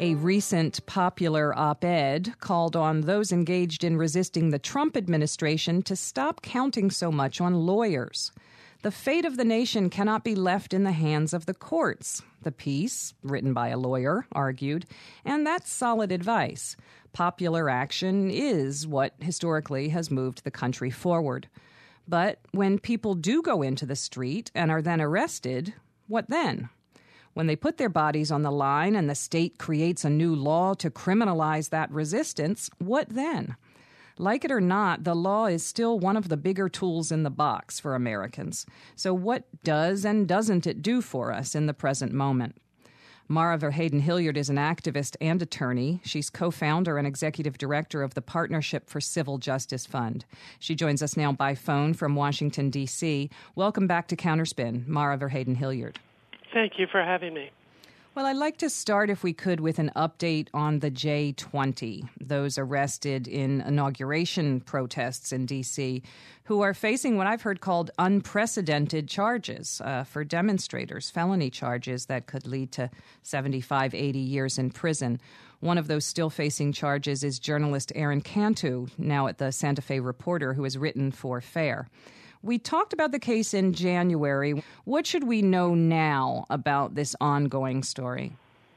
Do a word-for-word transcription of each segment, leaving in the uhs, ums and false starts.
A recent Popular op-ed called on those engaged in resisting the Trump administration to stop counting so much on lawyers. The fate of the nation cannot be left in the hands of the courts, the piece, written by a lawyer, argued, and that's solid advice. Popular action is what historically has moved the country forward. But when people do go into the street and are then arrested, what then? When they put their bodies on the line and the state creates a new law to criminalize that resistance, what then? Like it or not, the law is still one of the bigger tools in the box for Americans. So what does and doesn't it do for us in the present moment? Mara Verheyden Hilliard is an activist and attorney. She's co-founder and executive director of the Partnership for Civil Justice Fund. She joins us now by phone from Washington, D C. Welcome back to Counterspin, Mara Verheyden Hilliard. Thank you for having me. Well, I'd like to start, if we could, with an update on the J twenty, those arrested in inauguration protests in D C, who are facing what I've heard called unprecedented charges uh, for demonstrators, felony charges that could lead to seventy-five, eighty years in prison. One of those still facing charges is journalist Aaron Cantu, now at the Santa Fe Reporter, who has written for FAIR. We talked about the case in January. What should we know now about this ongoing story?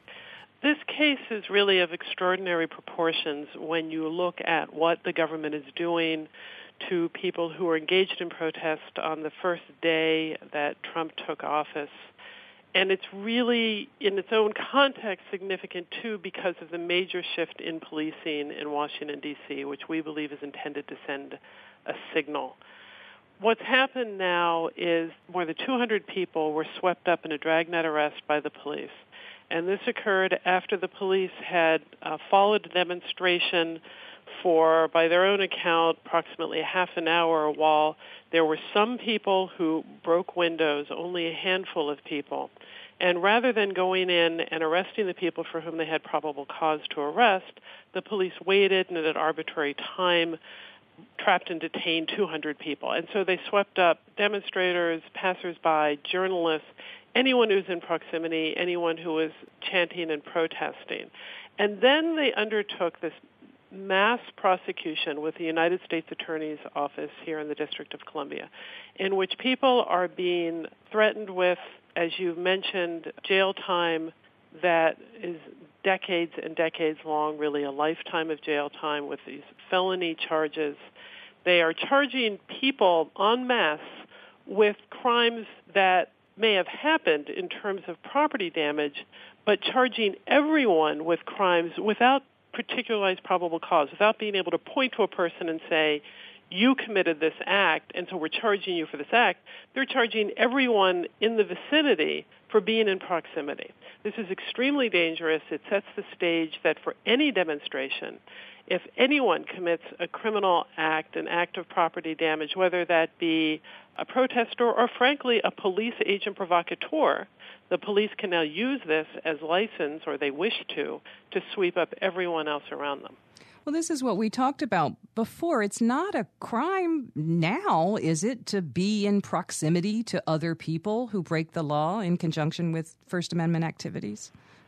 This case is really of extraordinary proportions when you look at what the government is doing to people who are engaged in protest on the first day that Trump took office. And it's really, in its own context, significant, too, because of the major shift in policing in Washington, D C, which we believe is intended to send a signal. What's happened now is more than two hundred people were swept up in a dragnet arrest by the police. And this occurred after the police had uh, followed the demonstration for, by their own account, approximately half an hour, while there were some people who broke windows, only a handful of people. And rather than going in and arresting the people for whom they had probable cause to arrest, the police waited and at an arbitrary time trapped and detained two hundred people. And so they swept up demonstrators, passersby, journalists, anyone who was in proximity, anyone who was chanting and protesting. And then they undertook this mass prosecution with the United States Attorney's Office here in the District of Columbia, in which people are being threatened with, as you mentioned, jail time that is decades and decades long, really a lifetime of jail time with these felony charges. They are charging people en masse with crimes that may have happened in terms of property damage, but charging everyone with crimes without particularized probable cause, without being able to point to a person and say, you committed this act, and so we're charging you for this act. They're charging everyone in the vicinity for being in proximity. This is extremely dangerous. It sets the stage that for any demonstration, if anyone commits a criminal act, an act of property damage, whether that be a protester or, frankly, a police agent provocateur, the police can now use this as license, or they wish to, to sweep up everyone else around them. Well, this is what we talked about before. It's not a crime now, is it, to be in proximity to other people who break the law in conjunction with First Amendment activities?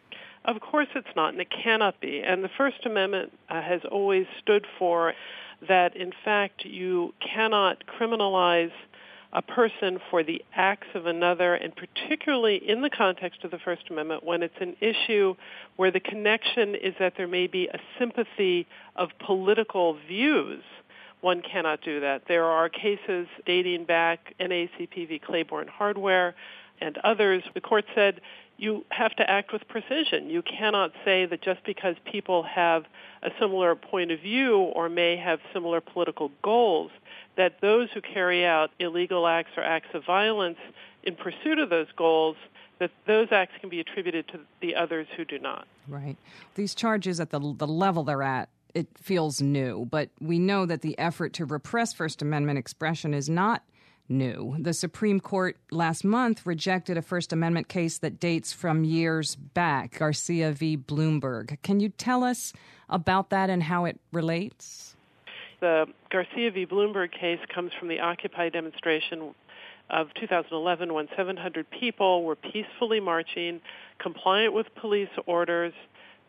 Of course it's not, and it cannot be. And the First Amendment uh, has always stood for that, in fact, you cannot criminalize a person for the acts of another, and particularly in the context of the First Amendment, when it's an issue where the connection is that there may be a sympathy of political views. One cannot do that. There are cases dating back, N double A C P v. Claiborne Hardware and others. The court said you have to act with precision. You cannot say that just because people have a similar point of view or may have similar political goals, that those who carry out illegal acts or acts of violence in pursuit of those goals, that those acts can be attributed to the others who do not. Right. These charges at the the level they're at, it feels new, but we know that the effort to repress First Amendment expression is not new. The Supreme Court last month rejected a First Amendment case that dates from years back, Garcia v. Bloomberg. Can you tell us about that and how it relates? The Garcia v. Bloomberg case comes from the Occupy demonstration of two thousand eleven when seven hundred people were peacefully marching, compliant with police orders,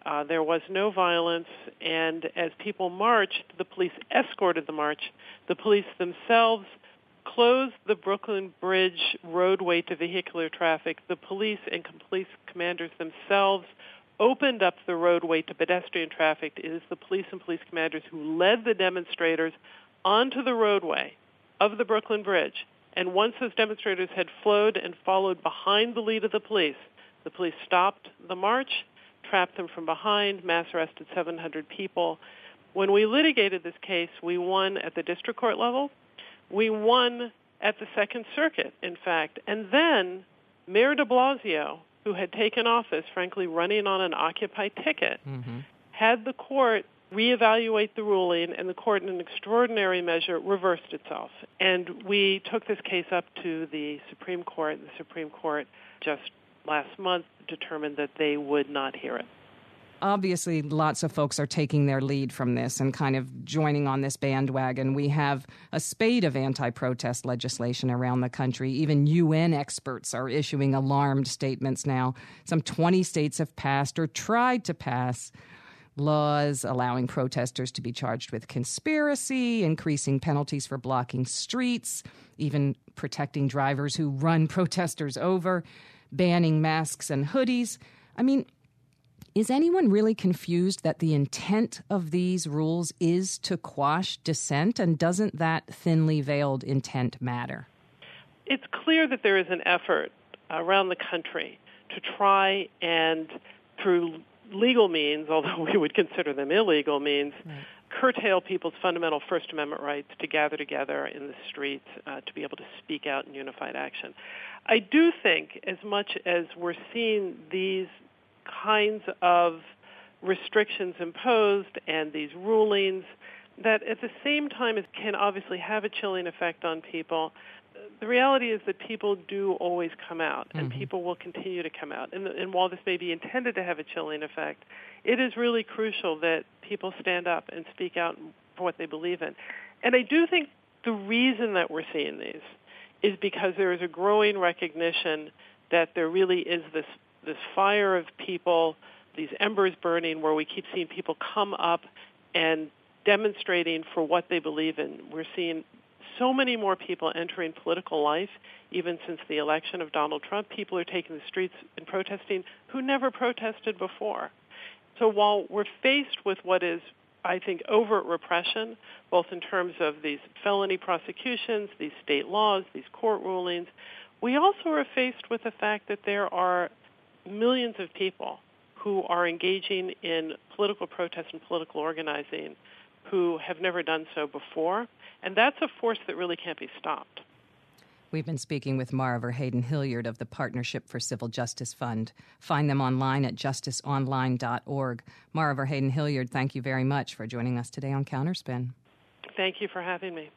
Uh, there was no violence, and as people marched, the police escorted the march. The police themselves closed the Brooklyn Bridge roadway to vehicular traffic. The police and police commanders themselves opened up the roadway to pedestrian traffic. It is the police and police commanders who led the demonstrators onto the roadway of the Brooklyn Bridge. And once those demonstrators had flowed and followed behind the lead of the police, the police stopped the march, trapped them from behind, mass arrested seven hundred people. When we litigated this case, we won at the district court level. We won at the Second Circuit, in fact. And then Mayor de Blasio, who had taken office, frankly, running on an Occupy ticket, mm-hmm. had the court reevaluate the ruling, and the court, in an extraordinary measure, reversed itself. And we took this case up to the Supreme Court, and the Supreme Court just last month determined that they would not hear it. Obviously, lots of folks are taking their lead from this and kind of joining on this bandwagon. We have a spate of anti-protest legislation around the country. Even U N experts are issuing alarmed statements now. Some twenty states have passed or tried to pass laws allowing protesters to be charged with conspiracy, increasing penalties for blocking streets, even protecting drivers who run protesters over, banning masks and hoodies. I mean, is anyone really confused that the intent of these rules is to quash dissent, and doesn't that thinly veiled intent matter? It's clear that there is an effort around the country to try and, through legal means, although we would consider them illegal means, right. curtail people's fundamental First Amendment rights to gather together in the streets, uh, to be able to speak out in unified action. I do think, as much as we're seeing these kinds of restrictions imposed and these rulings, that at the same time it can obviously have a chilling effect on people. The reality is that people do always come out, and mm-hmm. people will continue to come out. And, and while this may be intended to have a chilling effect, it is really crucial that people stand up and speak out for what they believe in. And I do think the reason that we're seeing these is because there is a growing recognition that there really is this this fire of people, these embers burning, where we keep seeing people come up and demonstrating for what they believe in. We're seeing so many more people entering political life, even since the election of Donald Trump. People are taking the streets and protesting who never protested before. So while we're faced with what is, I think, overt repression, both in terms of these felony prosecutions, these state laws, these court rulings, we also are faced with the fact that there are millions of people who are engaging in political protest and political organizing who have never done so before. And that's a force that really can't be stopped. We've been speaking with Mara Verheyden Hilliard of the Partnership for Civil Justice Fund. Find them online at justice online dot org. Mara Verheyden Hilliard, thank you very much for joining us today on Counterspin. Thank you for having me.